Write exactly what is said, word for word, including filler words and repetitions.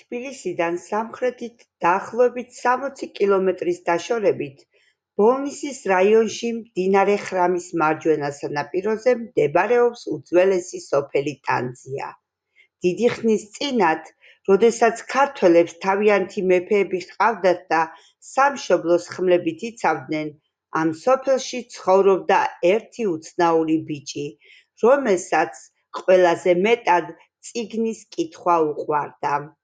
თბილისიდან სამხრეთით დაახლოებით სამოცი კილომეტრის დაშორებით, ბოლნისის რაიონში, მდინარე ხრამის მარჯვენა სანაპიროზე მდებარეობს უძველესი სოფელი ტანძია. დიდი ხნის წინათ, როდესაც ქართველებს თავიანთი მეფეები ჰყავდათ და სამშობლოს ხმლებით იცავდნენ, ამ სოფელში ცხოვრობდა ერთი უცნაური ბიჭი, რომელსაც ყველაზე მეტად წიგნის კითხვა უყვარდა.